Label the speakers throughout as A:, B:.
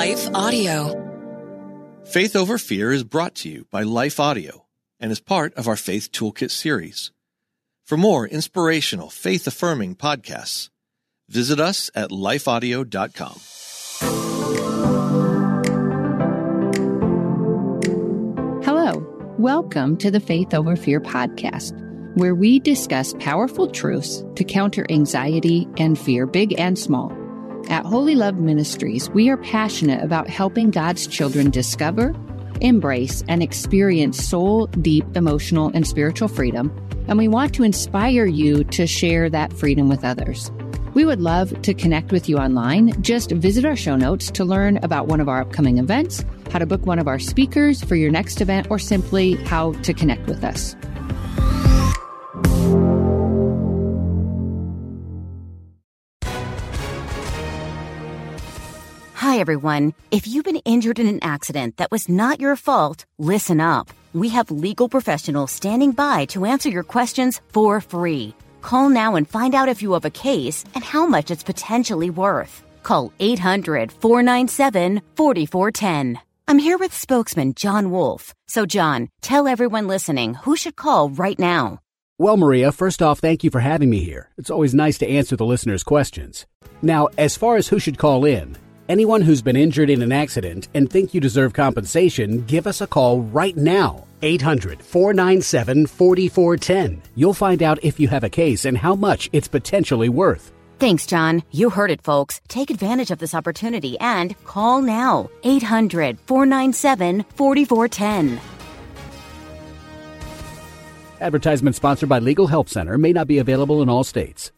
A: Life Audio.
B: Faith Over Fear is brought to you by Life Audio and is part of our Faith Toolkit series. For more inspirational, faith-affirming podcasts, visit us at lifeaudio.com.
C: Hello, welcome to the Faith Over Fear podcast, where we discuss powerful truths to counter anxiety and fear, big and small. At Holy Love Ministries, we are passionate about helping God's children discover, embrace, and experience soul-deep emotional and spiritual freedom, and we want to inspire you to share that freedom with others. We would love to connect with you online. Just visit our show notes to learn about one of our upcoming events, how to book one of our speakers for your next event, or simply how to connect with us.
D: Hi, everyone. If you've been injured in an accident that was not your fault, listen up. We have legal professionals standing by to answer your questions for free. Call now and find out if you have a case and how much it's potentially worth. Call 800-497-4410. I'm here with spokesman John Wolf. So, John, tell everyone listening who should call right now.
E: Well, Maria, first off, thank you for having me here. It's always nice to answer the listeners' questions. Now, as far as who should call in, anyone who's been injured in an accident and think you deserve compensation, give us a call right now. 800-497-4410. You'll find out if you have a case and how much it's potentially worth.
D: Thanks, John. You heard it, folks. Take advantage of this opportunity and call now. 800-497-4410.
E: Advertisement sponsored by Legal Help Center. May not be available in all states.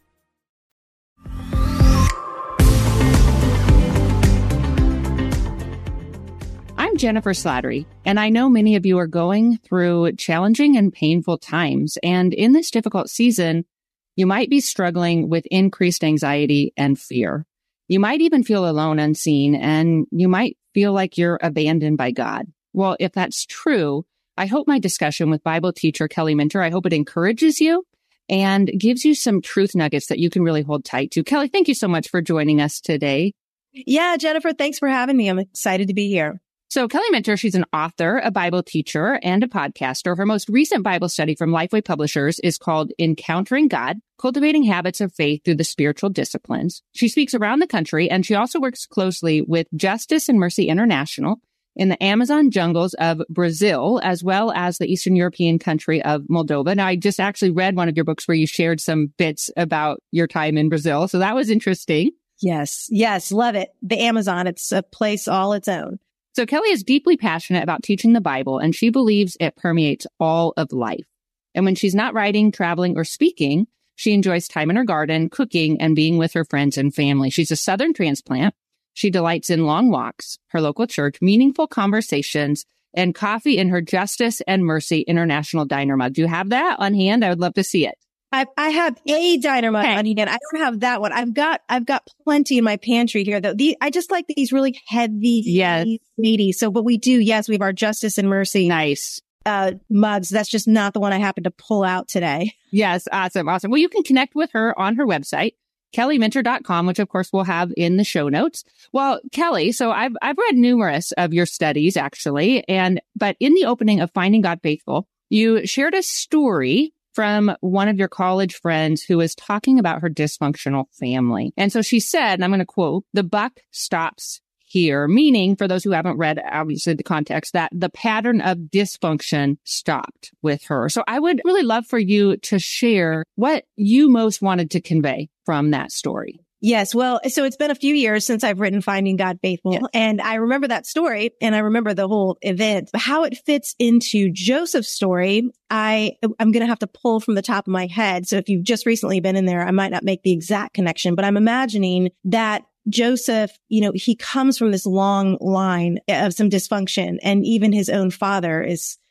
C: I'm Jennifer Slattery, and I know many of you are going through challenging and painful times. And in this difficult season, you might be struggling with increased anxiety and fear. You might even feel alone, unseen, and you might feel like you're abandoned by God. Well, if that's true, I hope my discussion with Bible teacher Kelly Minter, I hope it encourages you and gives you some truth nuggets that you can really hold tight to. Kelly, thank you so much for joining us today.
F: Yeah, Jennifer, thanks for having me. I'm excited to be here.
C: So Kelly Minter, she's an author, a Bible teacher, and a podcaster. Her most recent Bible study from Lifeway Publishers is called Encountering God, Cultivating Habits of Faith Through the Spiritual Disciplines. She speaks around the country, and she also works closely with Justice and Mercy International in the Amazon jungles of Brazil, as well as the Eastern European country of Moldova. Now, I just actually read one of your books where you shared some bits about your time in Brazil, so that was interesting.
F: Yes, love it. The Amazon, it's a place all its own.
C: So Kelly is deeply passionate about teaching the Bible, and she believes it permeates all of life. And when she's not writing, traveling, or speaking, she enjoys time in her garden, cooking, and being with her friends and family. She's a Southern transplant. She delights in long walks, her local church, meaningful conversations, and coffee in her Justice and Mercy International Diner mug. Do you have that on hand? I would love to see it.
F: I have a diner mug on hand. I don't have that one. I've got plenty in my pantry here though. I just like these really heavy, weighty. So, but we do, yes, we have our Justice and Mercy.
C: Nice.
F: Mugs. That's just not the one I happen to pull out today.
C: Yes. Awesome. Well, you can connect with her on her website, kellyminter.com, which of course we'll have in the show notes. Well, Kelly, so I've read numerous of your studies actually. But in the opening of Finding God Faithful, you shared a story from one of your college friends who was talking about her dysfunctional family. And so she said, and I'm going to quote, "The buck stops here," meaning, for those who haven't read, obviously, the context, that the pattern of dysfunction stopped with her. So I would really love for you to share what you most wanted to convey from that story.
F: Yes. Well, so it's been a few years since I've written Finding God Faithful. Yes. And I remember that story and I remember the whole event. How it fits into Joseph's story, I'm going to have to pull from the top of my head. So if you've just recently been in there, I might not make the exact connection, but I'm imagining that Joseph, he comes from this long line of some dysfunction, and even his own father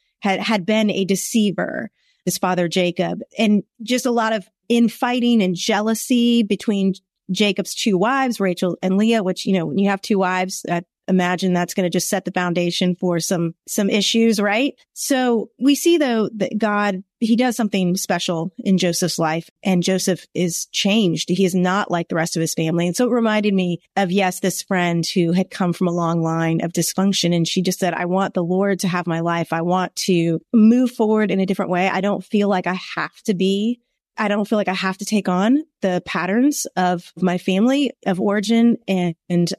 F: had been a deceiver, his father Jacob, and just a lot of infighting and jealousy between Jacob's two wives, Rachel and Leah, which, when you have two wives, imagine that's going to just set the foundation for some issues, right? So we see though that God, he does something special in Joseph's life, and Joseph is changed. He is not like the rest of his family. And so it reminded me of, yes, this friend who had come from a long line of dysfunction. And she just said, I want the Lord to have my life. I want to move forward in a different way. I don't feel like I have to take on the patterns of my family of origin, and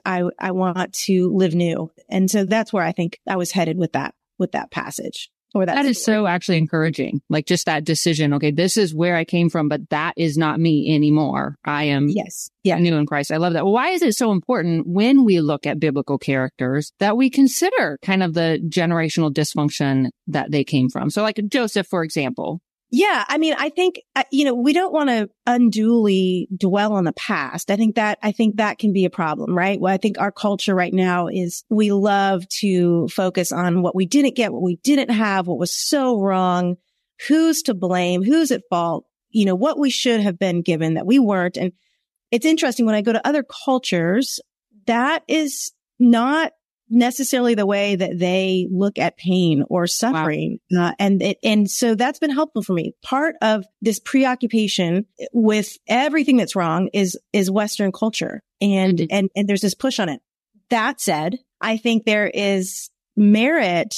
F: I want to live new. And so that's where I think I was headed with that passage. Or that
C: is so actually encouraging. Like just that decision. Okay, this is where I came from, but that is not me anymore. I am new in Christ. I love that. Why is it so important when we look at biblical characters that we consider kind of the generational dysfunction that they came from? So like Joseph, for example.
F: Yeah. I mean, I think, we don't want to unduly dwell on the past. I think that can be a problem, right? Well, I think our culture right now is we love to focus on what we didn't get, what we didn't have, what was so wrong, who's to blame, who's at fault, what we should have been given that we weren't. And it's interesting when I go to other cultures, that is not necessarily the way that they look at pain or suffering. Wow. And so that's been helpful for me. Part of this preoccupation with everything that's wrong is Western culture. And there's this push on it. That said, I think there is merit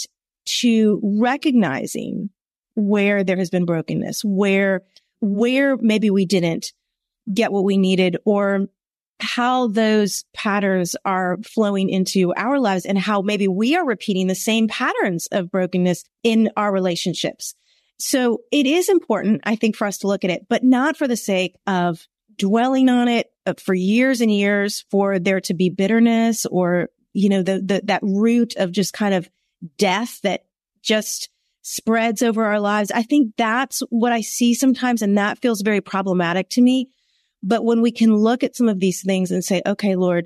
F: to recognizing where there has been brokenness, where maybe we didn't get what we needed, or how those patterns are flowing into our lives, and how maybe we are repeating the same patterns of brokenness in our relationships. So it is important, I think, for us to look at it, but not for the sake of dwelling on it for years and years, for there to be bitterness or, that root of just kind of death that just spreads over our lives. I think that's what I see sometimes, and that feels very problematic to me. But when we can look at some of these things and say, okay, Lord,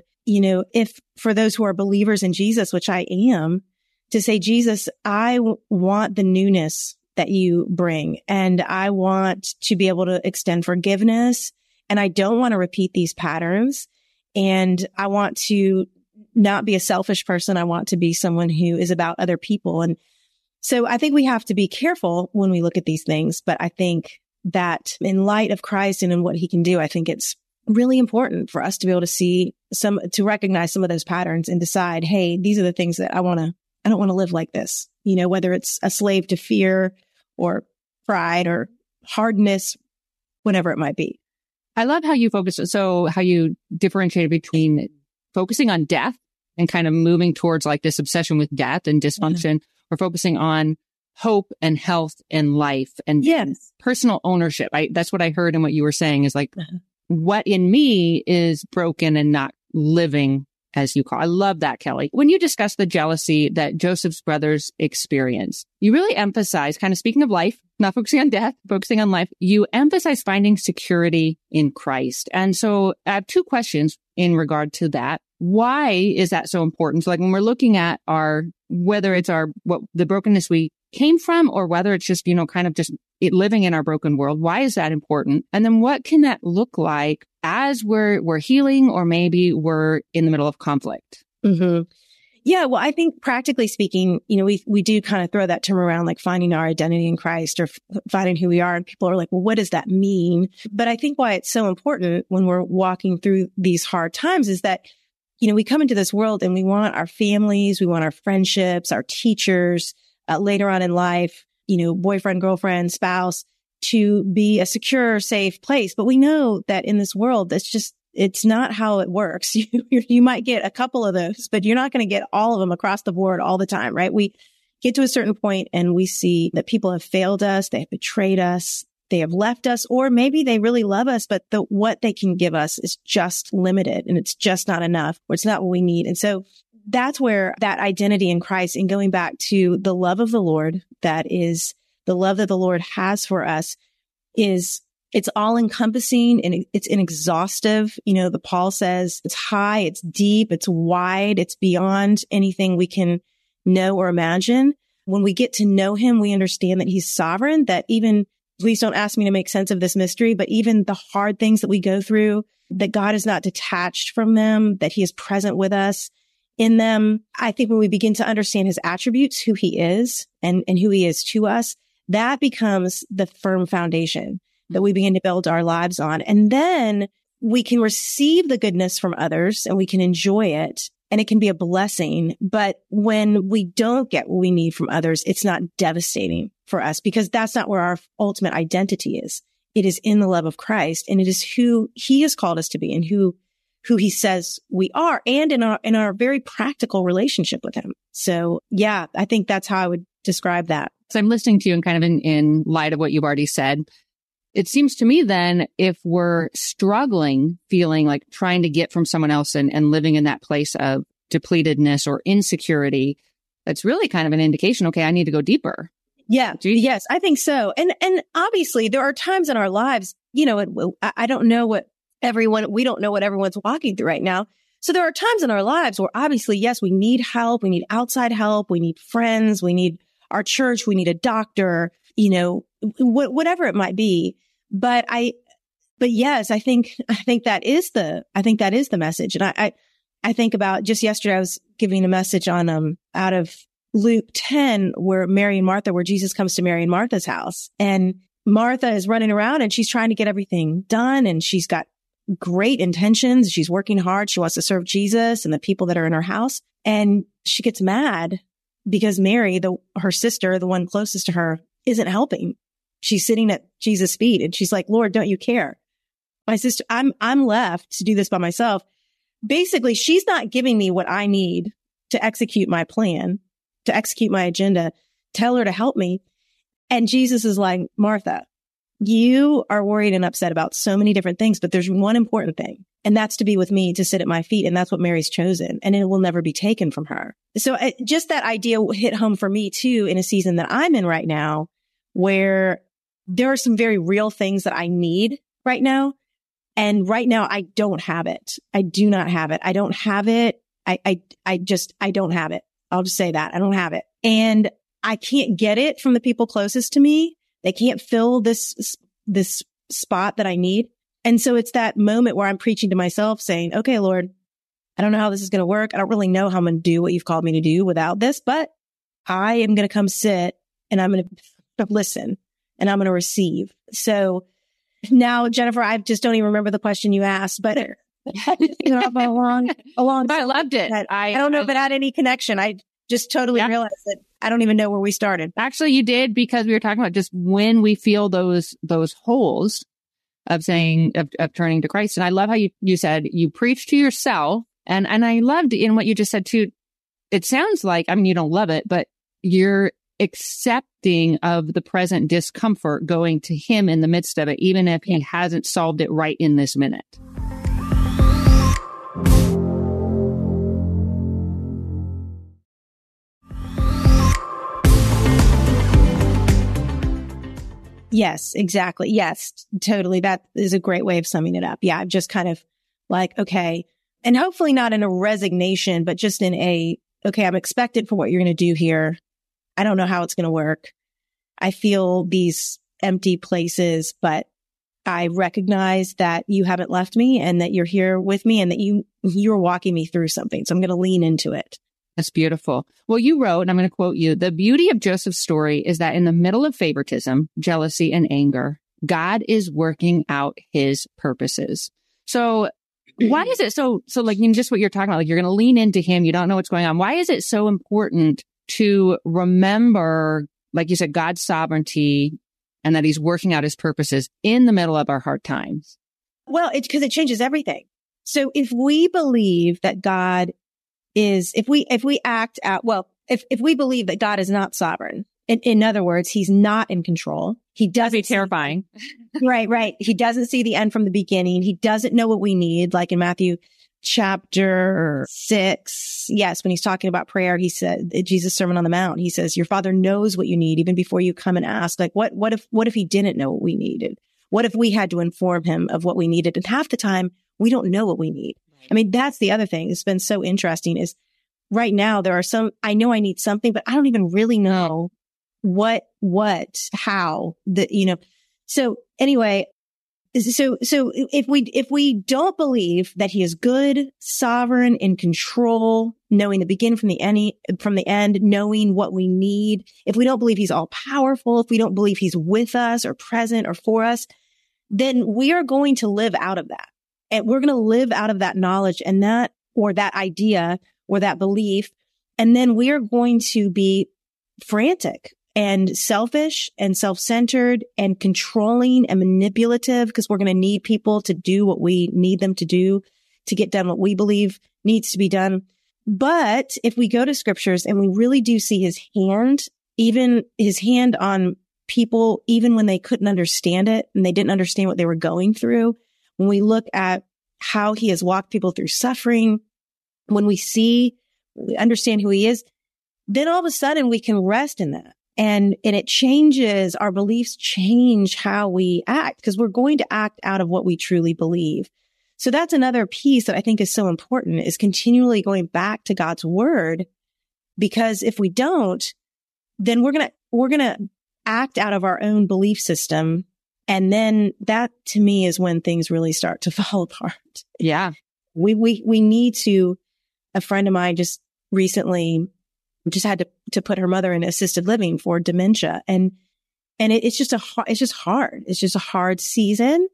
F: if for those who are believers in Jesus, which I am, to say, Jesus, I want the newness that you bring, and I want to be able to extend forgiveness, and I don't want to repeat these patterns, and I want to not be a selfish person. I want to be someone who is about other people. And so I think we have to be careful when we look at these things, but I think that in light of Christ and in what he can do, I think it's really important for us to be able to to recognize some of those patterns and decide, hey, these are the things that I don't want to live like this, whether it's a slave to fear or pride or hardness, whatever it might be.
C: I love how you how you differentiated between focusing on death and kind of moving towards like this obsession with death and dysfunction, or focusing on hope and health and life and personal ownership. That's what I heard in what you were saying is like, what in me is broken and not living as you call. I love that, Kelly. When you discuss the jealousy that Joseph's brothers experienced, you really emphasize, kind of speaking of life, not focusing on death, focusing on life, you emphasize finding security in Christ. And so I have two questions in regard to that. Why is that so important? So like when we're looking at whether it's the brokenness we came from, or whether it's just, kind of just living in our broken world. Why is that important? And then what can that look like as we're healing, or maybe we're in the middle of conflict?
F: Mm-hmm. Yeah. Well, I think practically speaking, we do kind of throw that term around, like finding our identity in Christ or finding who we are. And people are like, well, what does that mean? But I think why it's so important when we're walking through these hard times is that, we come into this world and we want our families, we want our friendships, our teachers, later on in life, boyfriend, girlfriend, spouse, to be a secure, safe place. But we know that in this world, it's not how it works. You might get a couple of those, but you're not going to get all of them across the board all the time, right? We get to a certain point and we see that people have failed us, they have betrayed us, they have left us, or maybe they really love us, but what they can give us is just limited and it's just not enough, or it's not what we need. And so that's where that identity in Christ, and going back to the love of the Lord, that is the love that the Lord has for us, it's all encompassing and it's inexhaustive. The Paul says it's high, it's deep, it's wide, it's beyond anything we can know or imagine. When we get to know him, we understand that he's sovereign, that even, please don't ask me to make sense of this mystery, but even the hard things that we go through, that God is not detached from them, that he is present with us. in them. I think when we begin to understand his attributes, who he is and who he is to us, that becomes the firm foundation that we begin to build our lives on. And then we can receive the goodness from others and we can enjoy it and it can be a blessing. But when we don't get what we need from others, it's not devastating for us because that's not where our ultimate identity is. It is in the love of Christ and it is who he has called us to be and who he says we are and in our very practical relationship with him. So yeah, I think that's how I would describe that.
C: So I'm listening to you and kind of in light of what you've already said. It seems to me then if we're struggling, feeling like trying to get from someone else and living in that place of depletedness or insecurity, that's really kind of an indication, okay, I need to go deeper.
F: Yeah. Yes, I think so. And obviously there are times in our lives, you know, I don't know we don't know what everyone's walking through right now. So there are times in our lives where obviously, yes, we need help. We need outside help. We need friends. We need our church. We need a doctor, you know, whatever it might be. But yes, I think that is the message. And I think about just yesterday, I was giving a message on, out of Luke 10, where Mary and Martha, where Jesus comes to Mary and Martha's house and Martha is running around and she's trying to get everything done. And she's got great intentions. She's working hard. She wants to serve Jesus and the people that are in her house. And she gets mad because Mary, her sister, the one closest to her, isn't helping. She's sitting at Jesus' feet and she's like, Lord, don't you care? My sister, I'm left to do this by myself. Basically, she's not giving me what I need to execute my plan, to execute my agenda. Tell her to help me. And Jesus is like, Martha, you are worried and upset about so many different things, but there's one important thing, and that's to be with me, to sit at my feet. And that's what Mary's chosen, and it will never be taken from her. So just that idea hit home for me too, in a season that I'm in right now, where there are some very real things that I need right now. And right now I don't have it. I do not have it. I don't have it. I don't have it. I'll just say that I don't have it. And I can't get it from the people closest to me. They can't fill this spot that I need. And so it's that moment where I'm preaching to myself saying, okay, Lord, I don't know how this is going to work. I don't really know how I'm going to do what you've called me to do without this, but I am going to come sit and I'm going to listen and I'm going to receive. So now, Jennifer, I just don't even remember the question you asked, but along.
C: I loved it.
F: I don't know if it had any connection. I just totally realized that I don't even know where we started.
C: Actually, you did, because we were talking about just when we feel those holes of saying, of turning to Christ. And I love how you said you preach to yourself. And I loved in what you just said too. It sounds like, I mean, you don't love it, but you're accepting of the present discomfort, going to him in the midst of it, even if he hasn't solved it right in this minute.
F: Yes, exactly. Yes, totally. That is a great way of summing it up. Yeah, I'm just kind of like, okay, and hopefully not in a resignation, but just in okay, I'm expected for what you're going to do here. I don't know how it's going to work. I feel these empty places, but I recognize that you haven't left me and that you're here with me and that you're walking me through something. So I'm going to lean into it.
C: That's beautiful. Well, you wrote, and I'm going to quote you, the beauty of Joseph's story is that in the middle of favoritism, jealousy, and anger, God is working out his purposes. So why is it so like, just what you're talking about, like you're going to lean into him. You don't know what's going on. Why is it so important to remember, like you said, God's sovereignty and that he's working out his purposes in the middle of our hard times?
F: Well, it's because it changes everything. So if we believe that God is, if we act out, well, if we believe that God is not sovereign, in other words, he's not in control. He doesn't.
C: That'd be terrifying.
F: Right. He doesn't see the end from the beginning. He doesn't know what we need. Like in Matthew chapter 6. Yes. When he's talking about prayer, he said, Jesus' Sermon on the Mount, he says, your Father knows what you need even before you come and ask. Like, what if he didn't know what we needed? What if we had to inform him of what we needed? And half the time we don't know what we need. I mean, that's the other thing that's been so interesting is right now there are I know I need something, but I don't even really know how so anyway, So if we don't believe that he is good, sovereign, in control, knowing the beginning from the end, knowing what we need, if we don't believe he's all powerful, if we don't believe he's with us or present or for us, then we are going to live out of that. And we're going to live out of that knowledge and that idea or that belief. And then we are going to be frantic and selfish and self-centered and controlling and manipulative, because we're going to need people to do what we need them to do to get done what we believe needs to be done. But if we go to scriptures and we really do see his hand, even his hand on people, even when they couldn't understand it and they didn't understand what they were going through, when we look at how he has walked people through suffering, when we understand who he is, then all of a sudden we can rest in that. And it changes, our beliefs change how we act, because we're going to act out of what we truly believe. So that's another piece that I think is so important, is continually going back to God's word, because if we don't, then we're going to act out of our own belief system. And then that, to me, is when things really start to fall apart.
C: Yeah.
F: We need to, a friend of mine just recently just had to put her mother in assisted living for dementia. And it's just hard. It's just a hard season.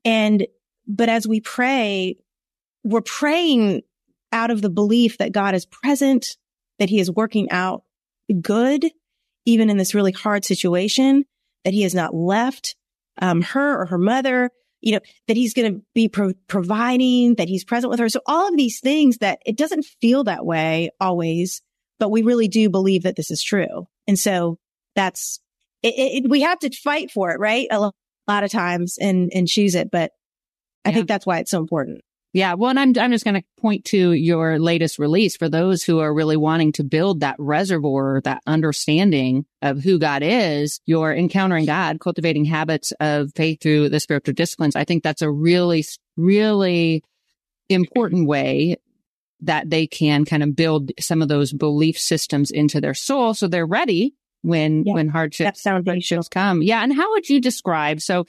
F: But as we pray, we're praying out of the belief that God is present, that he is working out good, even in this really hard situation, that he has not left her or her mother, that he's going to be providing, that he's present with her. So all of these things, that it doesn't feel that way always, but we really do believe that this is true. And so that's it. We have to fight for it, right? A lot of times and choose it. But I think that's why it's so important.
C: Yeah. Well, and I'm just going to point to your latest release for those who are really wanting to build that reservoir, that understanding of who God is. You're Encountering God, Cultivating Habits of Faith Through the Spiritual Disciplines. I think that's a really, really important way that they can kind of build some of those belief systems into their soul, so they're ready when hardships come. Yeah. And how would you describe, so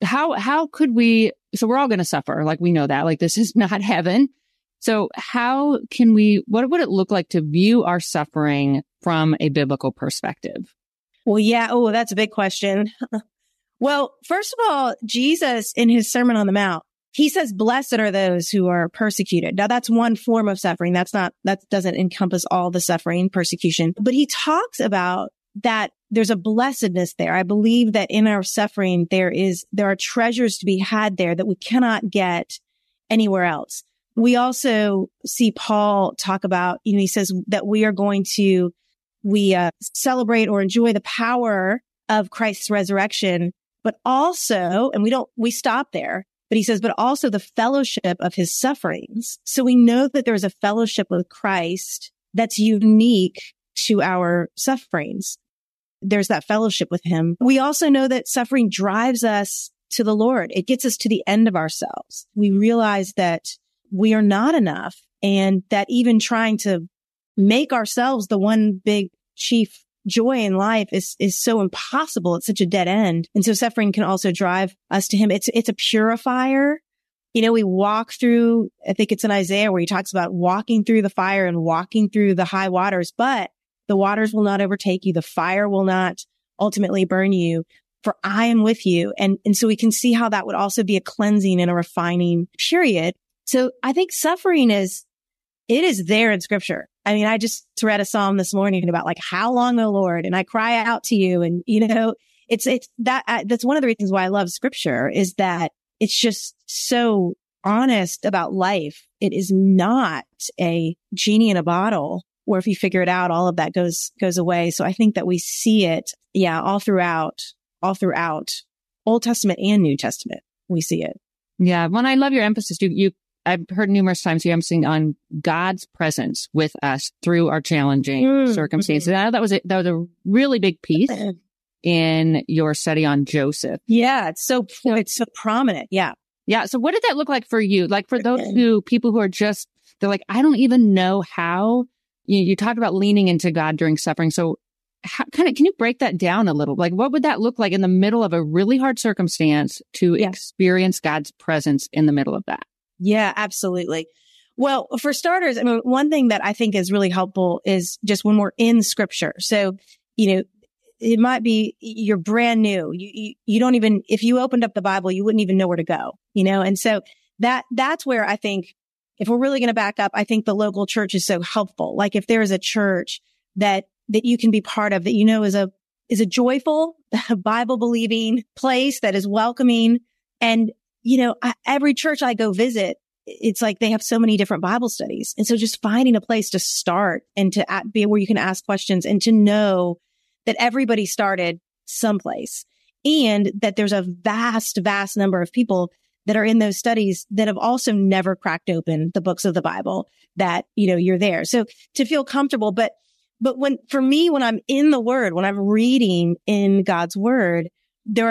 C: how could we, so we're all going to suffer, like we know that, like this is not heaven. So how can what would it look like to view our suffering from a biblical perspective?
F: Well, yeah. Oh, that's a big question. Well, first of all, Jesus in his Sermon on the Mount, he says, blessed are those who are persecuted. Now that's one form of suffering. That doesn't encompass all the suffering, persecution, but he talks about that there's a blessedness there. I believe that in our suffering, there are treasures to be had there that we cannot get anywhere else. We also see Paul talk about, he says that we are going to, celebrate or enjoy the power of Christ's resurrection, but also, and we stop there, but he says, but also the fellowship of his sufferings. So we know that there's a fellowship with Christ that's unique to our sufferings. There's that fellowship with him. We also know that suffering drives us to the Lord. It gets us to the end of ourselves. We realize that we are not enough, and that even trying to make ourselves the one big chief joy in life is so impossible. It's such a dead end. And so suffering can also drive us to him. It's a purifier. We walk through, I think it's in Isaiah where he talks about walking through the fire and walking through the high waters, but the waters will not overtake you. The fire will not ultimately burn you, for I am with you. And so we can see how that would also be a cleansing and a refining period. So I think suffering it is there in scripture. I mean, I just read a psalm this morning about like, how long, O Lord? And I cry out to you. And, that's one of the reasons why I love scripture, is that it's just so honest about life. It is not a genie in a bottle where if you figure it out, all of that goes away. So I think that we see it, all throughout Old Testament and New Testament. We see it.
C: Yeah. Well, I love your emphasis. I've heard numerous times you emphasizing on God's presence with us through our challenging circumstances. I know that was a really big piece in your study on Joseph.
F: Yeah, it's so prominent. Yeah.
C: Yeah. So what did that look like for you? Like for those people who are they're like, I don't even know how. You talked about leaning into God during suffering. So can you break that down a little? Like, what would that look like in the middle of a really hard circumstance to experience God's presence in the middle of that?
F: Yeah, absolutely. Well, for starters, I mean, one thing that I think is really helpful is just when we're in scripture. So, it might be you're brand new. You don't even, if you opened up the Bible, you wouldn't even know where to go, And so that's where I think if we're really going to back up, I think the local church is so helpful. Like if there is a church that you can be part of that, is a joyful, Bible believing place that is welcoming. And, every church I go visit, it's like they have so many different Bible studies. And so just finding a place to start and to be where you can ask questions and to know that everybody started someplace and that there's a vast, vast number of people that are in those studies that have also never cracked open the books of the Bible that, you're there. So to feel comfortable, but when I'm in the Word, when I'm reading in God's Word, there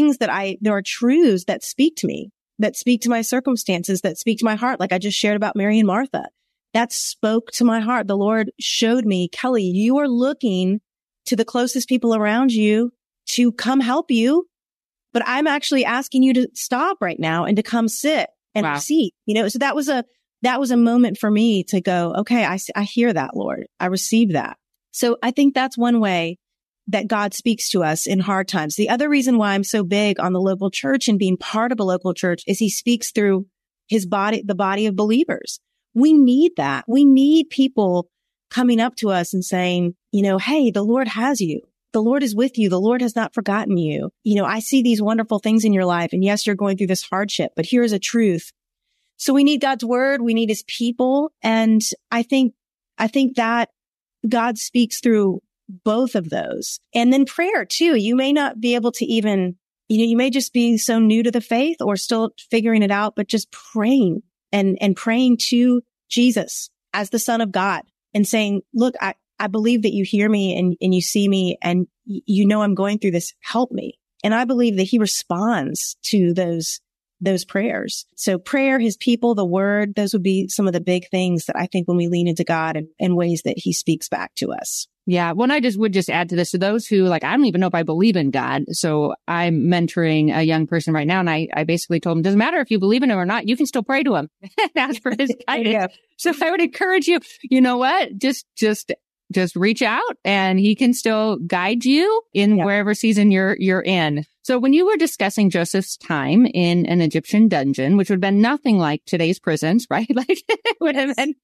F: are truths that speak to me, that speak to my circumstances, that speak to my heart. Like I just shared about Mary and Martha, that spoke to my heart. The Lord showed me, Kelly, you are looking to the closest people around you to come help you. But I'm actually asking you to stop right now and to come sit and receive, so that was a moment for me to go, okay, I hear that, Lord. I receive that. So I think that's one way that God speaks to us in hard times. The other reason why I'm so big on the local church and being part of a local church is he speaks through his body, the body of believers. We need that. We need people coming up to us and saying, hey, the Lord has you. The Lord is with you. The Lord has not forgotten you. I see these wonderful things in your life. And yes, you're going through this hardship, but here's a truth. So we need God's word. We need his people. And I think that God speaks through both of those. And then prayer too. You may not be able to even, you may just be so new to the faith or still figuring it out, but just praying and praying to Jesus as the Son of God and saying, look, I believe that you hear me and you see me and I'm going through this. Help me. And I believe that he responds to those prayers. So prayer, his people, the word, those would be some of the big things that I think when we lean into God and ways that he speaks back to us.
C: Yeah. Well, I would add to this. To those who I don't even know if I believe in God. So I'm mentoring a young person right now. And I basically told him, doesn't matter if you believe in him or not, you can still pray to him and ask for his guidance. So I would encourage you, what? Just reach out and he can still guide you in wherever season you're in. So when you were discussing Joseph's time in an Egyptian dungeon, which would have been nothing like today's prisons, right? It would have been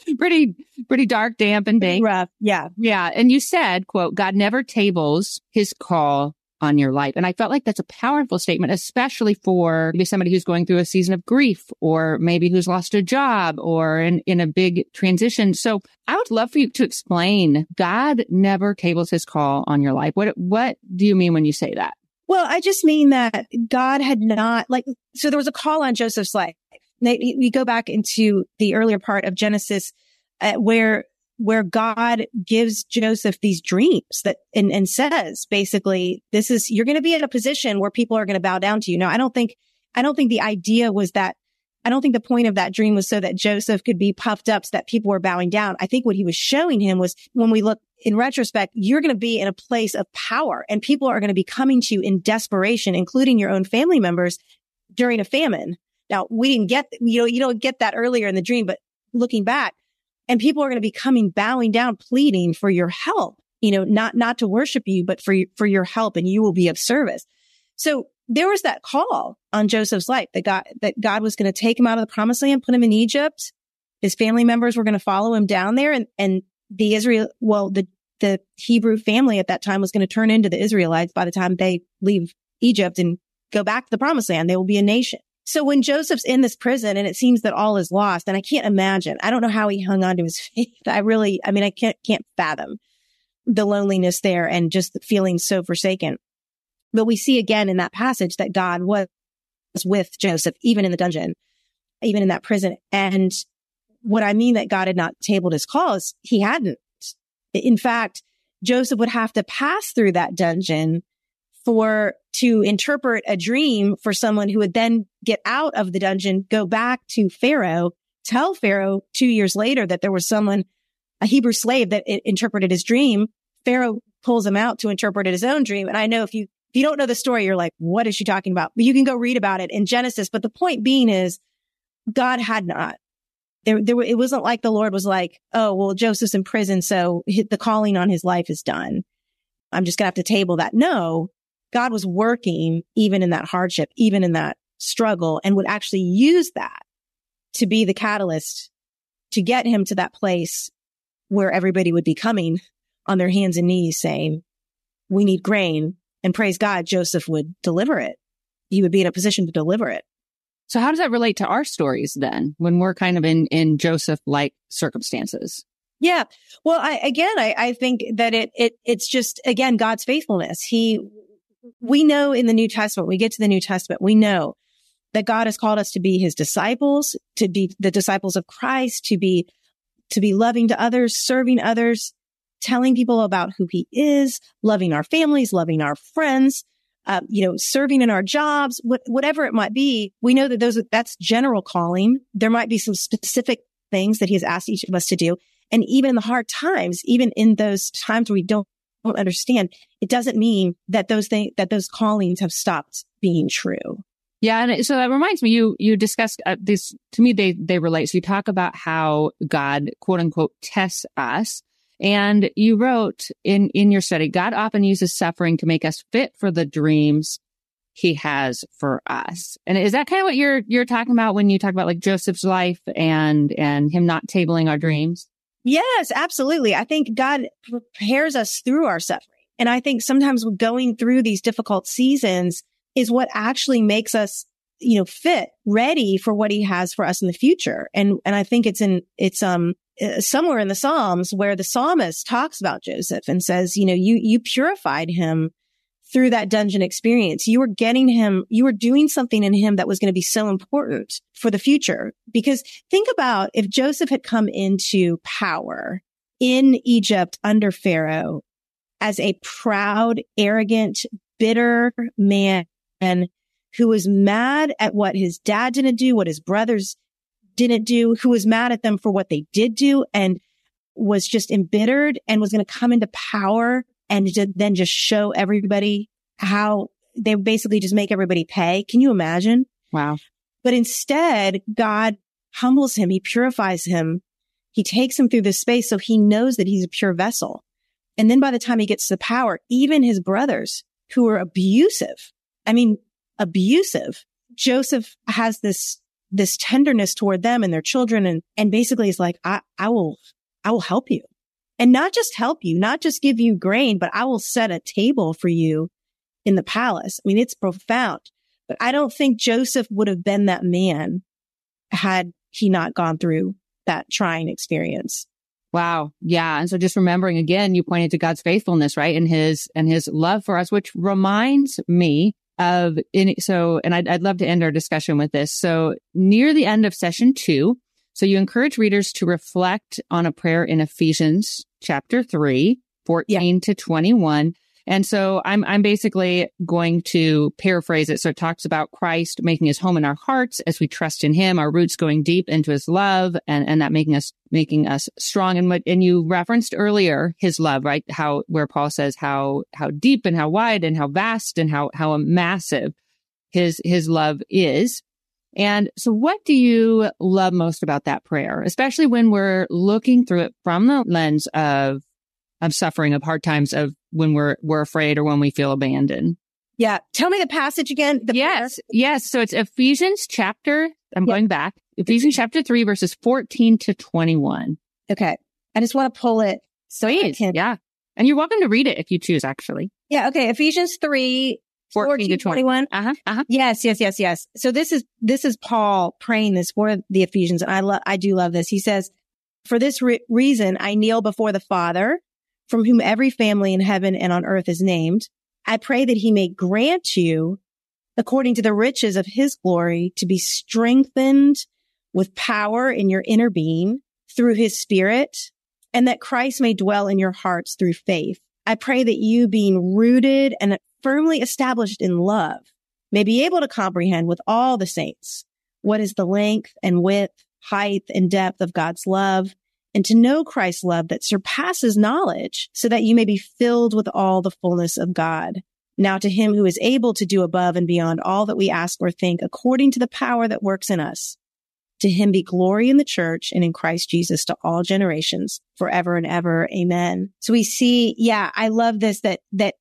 C: pretty dark, damp, and dank.
F: Rough. Yeah.
C: Yeah. And you said, quote, God never tables his call on your life. And I felt like that's a powerful statement, especially for maybe somebody who's going through a season of grief or maybe who's lost a job or in a big transition. So I would love for you to explain God never tables his call on your life. What do you mean when you say that?
F: Well, I just mean that God had not so there was a call on Joseph's life. We go back into the earlier part of Genesis where God gives Joseph these dreams and says, basically, you're going to be in a position where people are going to bow down to you. Now, I don't think the idea was that, I don't think the point of that dream was so that Joseph could be puffed up so that people were bowing down. I think what he was showing him was, when we look in retrospect, you're going to be in a place of power and people are going to be coming to you in desperation, including your own family members during a famine. Now, we didn't get, you don't get that earlier in the dream, but looking back, and people are going to be coming, bowing down, pleading for your help, not to worship you, but for your help, and you will be of service. So there was that call on Joseph's life that God was going to take him out of the promised land, put him in Egypt. His family members were going to follow him down there, and the Hebrew family at that time was going to turn into the Israelites by the time they leave Egypt and go back to the promised land. They will be a nation. So when Joseph's in this prison and it seems that all is lost, and I can't imagine, I don't know how he hung on to his faith. I can't fathom the loneliness there and just feeling so forsaken. But we see again in that passage that God was with Joseph, even in the dungeon, even in that prison. And what I mean that God had not tabled his call is he hadn't. In fact, Joseph would have to pass through that dungeon to interpret a dream for someone who would then get out of the dungeon, go back to Pharaoh, tell Pharaoh 2 years later that there was a Hebrew slave that interpreted his dream. Pharaoh pulls him out to interpret his own dream. And I know if you don't know the story, you're like, what is she talking about? But you can go read about it in Genesis. But the point being is God had not. It wasn't like the Lord was like, oh, well, Joseph's in prison, so the calling on his life is done. I'm just going to have to table that. No, God was working even in that hardship, even in that struggle, and would actually use that to be the catalyst to get him to that place where everybody would be coming on their hands and knees saying, we need grain. And praise God, Joseph would deliver it. He would be in a position to deliver it.
C: So how does that relate to our stories then, when we're kind of in Joseph-like circumstances?
F: Yeah. Well, I think that it's just, again, God's faithfulness. We know in the New Testament, we get to the New Testament, we know that God has called us to be his disciples, to be the disciples of Christ, to be loving to others, serving others, telling people about who he is, loving our families, loving our friends, serving in our jobs, whatever it might be. We know that that's general calling. There might be some specific things that he has asked each of us to do. And even in the hard times, even in those times where we don't understand, it doesn't mean that those callings have stopped being true.
C: Yeah. And so that reminds me, you discussed this, to me, they relate. So you talk about how God, quote unquote, tests us. And you wrote in your study, God often uses suffering to make us fit for the dreams he has for us. And is that kind of what you're talking about when you talk about like Joseph's life and him not tabling our dreams?
F: Yes, absolutely. I think God prepares us through our suffering. And I think sometimes going through these difficult seasons is what actually makes us, fit, ready for what he has for us in the future. And I think it's somewhere in the Psalms where the psalmist talks about Joseph and says, you purified him through that dungeon experience. You were doing something in him that was going to be so important for the future. Because think about if Joseph had come into power in Egypt under Pharaoh as a proud, arrogant, bitter man who was mad at what his dad didn't do, what his brothers didn't do, who was mad at them for what they did do and was just embittered and was going to come into power and then just show everybody how they basically just make everybody pay. Can you imagine?
C: Wow.
F: But instead, God humbles him. He purifies him. He takes him through this space so he knows that he's a pure vessel. And then by the time he gets to power, even his brothers who are abusive, Joseph has this tenderness toward them and their children. And basically is like, I will help you. And not just help you, not just give you grain, but I will set a table for you in the palace. It's profound, but I don't think Joseph would have been that man had he not gone through that trying experience.
C: Wow. Yeah. And so just remembering again, you pointed to God's faithfulness, right? And his love for us, which reminds me of, and I'd love to end our discussion with this. So near the end of session 2, so you encourage readers to reflect on a prayer in Ephesians chapter 3, 14 to 21. And so I'm basically going to paraphrase it. So it talks about Christ making his home in our hearts as we trust in him, our roots going deep into his love and that making us strong. And you referenced earlier his love, right? Where Paul says how deep and how wide and how vast and how massive his love is. And so what do you love most about that prayer, especially when we're looking through it from the lens of suffering, of hard times, of when we're afraid or when we feel abandoned?
F: Yeah. Tell me the passage again.
C: Yes. So it's Ephesians chapter, going back, Ephesians chapter 3, verses 14 to 21.
F: Okay. I just want to pull it.
C: Please. Yeah. And you're welcome to read it if you choose, actually.
F: Yeah. Okay. Ephesians 3, 14 to 21. Yes. So this is Paul praying this for the Ephesians. And I do love this. He says, for this reason, I kneel before the Father, from whom every family in heaven and on earth is named. I pray that he may grant you, according to the riches of his glory, to be strengthened with power in your inner being through his Spirit, and that Christ may dwell in your hearts through faith. I pray that you, being rooted and firmly established in love, may be able to comprehend with all the saints what is the length and width, height and depth of God's love, and to know Christ's love that surpasses knowledge, so that you may be filled with all the fullness of God. Now to him who is able to do above and beyond all that we ask or think, according to the power that works in us, to him be glory in the church and in Christ Jesus to all generations, forever and ever. Amen. So we see, I love this, that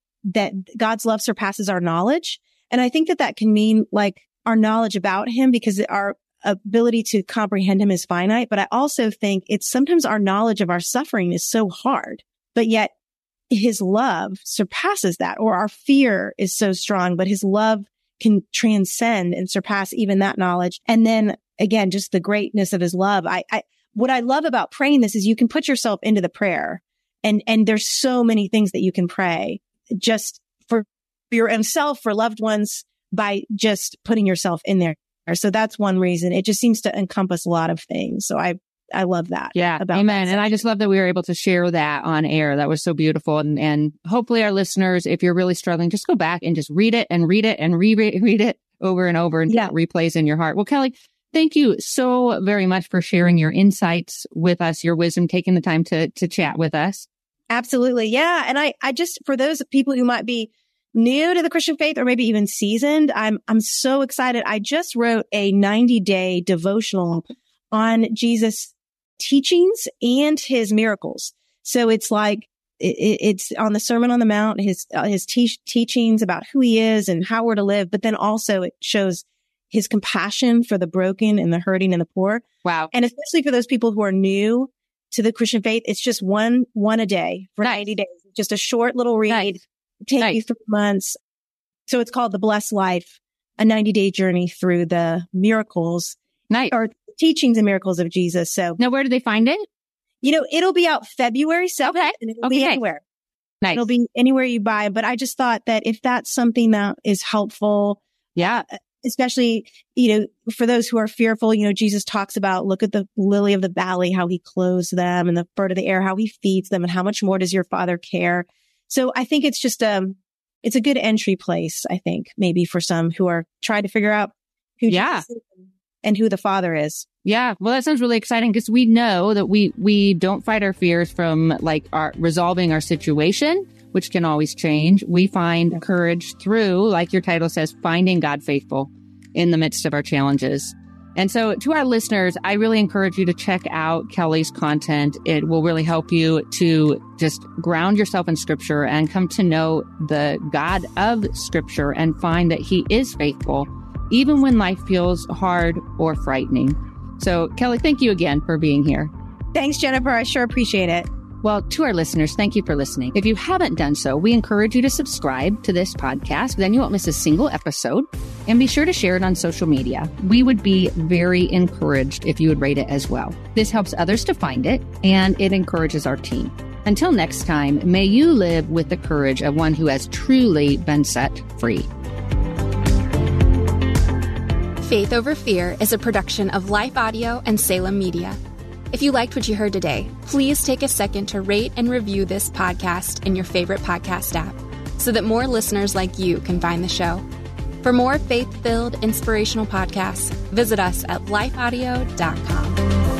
F: God's love surpasses our knowledge. And I think that can mean like our knowledge about him, because our ability to comprehend him is finite. But I also think it's sometimes our knowledge of our suffering is so hard, but yet his love surpasses that, or our fear is so strong, but his love can transcend and surpass even that knowledge. And then again, just the greatness of his love. What I love about praying this is you can put yourself into the prayer, and there's so many things that you can pray just for your own self, for loved ones, by just putting yourself in there. So that's one reason. It just seems to encompass a lot of things. So I love that.
C: Yeah. Amen. And I just love that we were able to share that on air. That was so beautiful. And hopefully our listeners, if you're really struggling, just go back and just read it and read it and reread it over and over, and it replays in your heart. Well, Kelly, thank you so very much for sharing your insights with us, your wisdom, taking the time to chat with us.
F: Absolutely. Yeah. And I just, for those people who might be new to the Christian faith or maybe even seasoned, I'm so excited. I just wrote a 90-day devotional on Jesus' teachings and his miracles. So it's like, it's on the Sermon on the Mount, his teachings about who he is and how we're to live. But then also it shows his compassion for the broken and the hurting and the poor.
C: Wow.
F: And especially for those people who are new to the Christian faith, it's just one a day for 90 days. Just a short little read. Take you 3 months. So it's called The Blessed Life, a 90-day journey through the miracles or teachings and miracles of Jesus. So
C: now, where do they find it?
F: It'll be out February 7th, and it'll be anywhere.
C: Nice.
F: It'll be anywhere you buy. But I just thought that if that's something that is helpful, especially, for those who are fearful, Jesus talks about, look at the lily of the valley, how he clothes them, and the bird of the air, how he feeds them, and how much more does your Father care? So I think it's just it's a good entry place, I think, maybe for some who are trying to figure out who Jesus is and who the Father is.
C: Yeah. Well, that sounds really exciting, because we know that we don't fight our fears from resolving our situation, which can always change. We find courage through, like your title says, finding God faithful in the midst of our challenges. And so to our listeners, I really encourage you to check out Kelly's content. It will really help you to just ground yourself in Scripture and come to know the God of Scripture and find that he is faithful, even when life feels hard or frightening. So Kelly, thank you again for being here.
F: Thanks, Jennifer. I sure appreciate it.
C: Well, to our listeners, thank you for listening. If you haven't done so, we encourage you to subscribe to this podcast. Then you won't miss a single episode. And be sure to share it on social media. We would be very encouraged if you would rate it as well. This helps others to find it, and it encourages our team. Until next time, may you live with the courage of one who has truly been set free.
A: Faith Over Fear is a production of Life Audio and Salem Media. If you liked what you heard today, please take a second to rate and review this podcast in your favorite podcast app so that more listeners like you can find the show. For more faith-filled, inspirational podcasts, visit us at lifeaudio.com.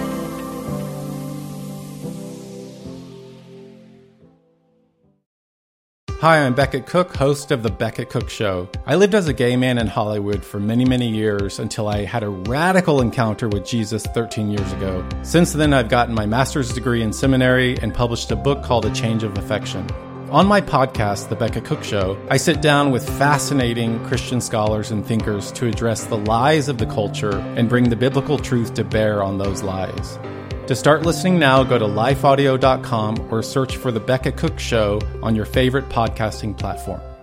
G: Hi, I'm Beckett Cook, host of The Beckett Cook Show. I lived as a gay man in Hollywood for many, many years until I had a radical encounter with Jesus 13 years ago. Since then, I've gotten my master's degree in seminary and published a book called A Change of Affection. On my podcast, The Beckett Cook Show, I sit down with fascinating Christian scholars and thinkers to address the lies of the culture and bring the biblical truth to bear on those lies. To start listening now, go to lifeaudio.com or search for The Beckett Cook Show on your favorite podcasting platform.